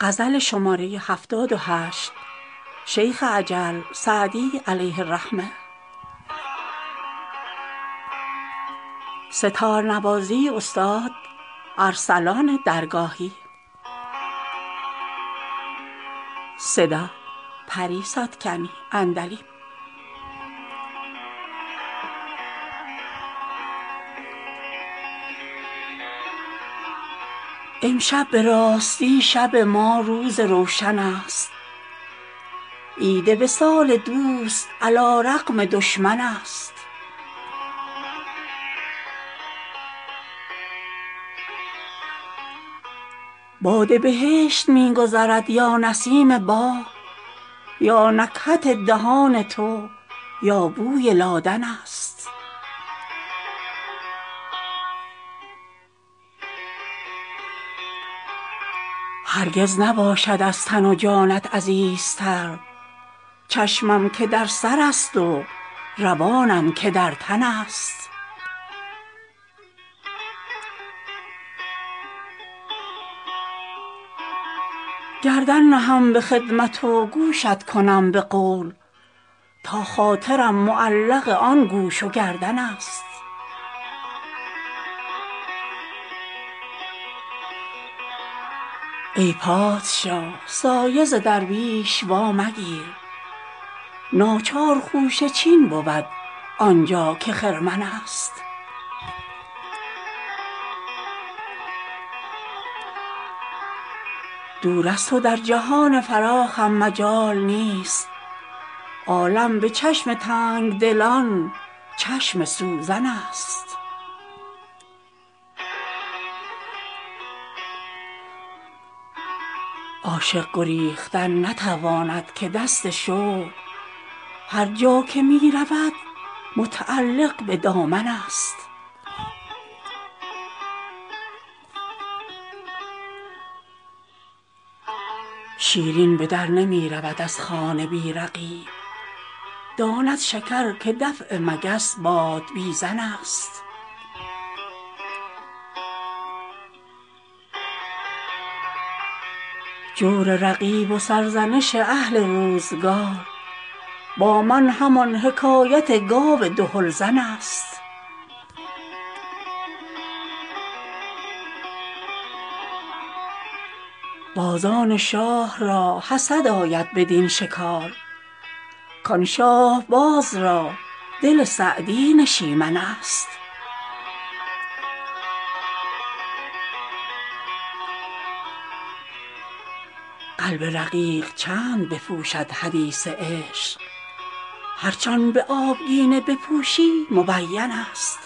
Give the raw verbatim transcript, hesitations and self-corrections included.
غزل شماره هفتاد و هشت شیخ عجل سعدی علیه الرحمه. ستار نوازی استاد ارسلان درگاهی. صدا پری ساتکنی اندلی. امشب به راستی شب ما روز روشن است، عید وصال دوست علی رغم دشمن است. باد بهشت می گذرد یا نسیم باغ، یا نکهت دهان تو یا بوی لادن است. هرگز نباشد از تن و جانت عزیزتر، چشمم که در سر است و روانم که در تن است. گردن نهم به خدمت و گوشت کنم به قول، تا خاطرم معلق آن گوش و گردن است. ای پادشاه سایه ز درویش وامگیر، ناچار خوشه چین بود آنجا که خرمن است. دور از تو در جهان فراخم مجال نیست، عالم به چشم تنگدلان چشم سوزن است. عاشق گریختن نتواند که دست شوق هر جا که می رود متعلق به دامن است. شیرین به در نمی رود از خوان بی رقیب، داند شکر که دفع مگس بادبیزن است. جور رقیب و سرزنش اهل روزگار، با من همان حکایت گاو دهلزن است. بازان شاه را حسد آید بدین شکار، کان شاهباز را دل سعدی نشیمن است. قلب رقیق چند بپوشد حدیث عشق، هرچ آن به آبگینه بپوشی مبین است.